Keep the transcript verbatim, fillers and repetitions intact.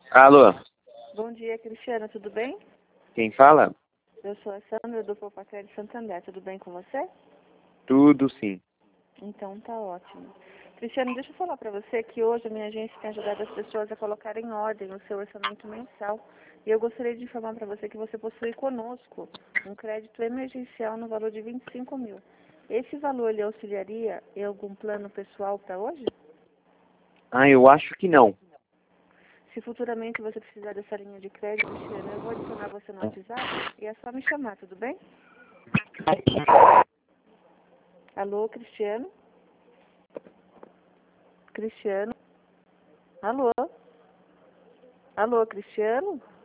Alô, Bom dia, Cristiana, tudo bem? quem fala? Eu sou a Sandra do Popacred de Santander, tudo bem com você? Tudo sim. Então tá ótimo. Cristiano, deixa eu falar para você que hoje a minha agência tem ajudado as pessoas a colocarem em ordem o seu orçamento mensal. E eu gostaria de informar para você que você possui conosco um crédito emergencial no valor de vinte e cinco mil. Esse valor lhe auxiliaria em algum plano pessoal para hoje? Ah, eu acho que não. Se futuramente você precisar dessa linha de crédito, Cristiano, eu vou adicionar você no WhatsApp e é só me chamar, tudo bem? Alô, Cristiano? Cristiano? Alô? Alô, Cristiano?